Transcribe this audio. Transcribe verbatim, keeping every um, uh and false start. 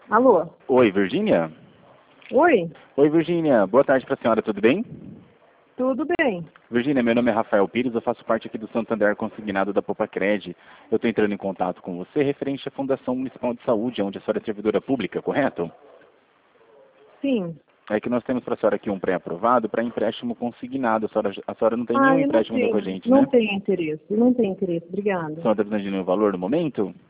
Alô? Oi, Virgínia? Oi? Oi, Virgínia. Boa tarde para a senhora, tudo bem? Tudo bem. Virgínia, meu nome é Rafael Pires, eu faço parte aqui do Santander Consignado da Popacred. Eu estou entrando em contato com você referente à Fundação Municipal de Saúde, onde a senhora é servidora pública, correto? Sim. É que nós temos para a senhora aqui um pré-aprovado para empréstimo consignado. A senhora, a senhora não tem Ah, nenhum eu não empréstimo ainda com a tenho, gente, não né? tenho interesse, não tenho interesse, A obrigada. senhora está precisando de nenhum valor no momento?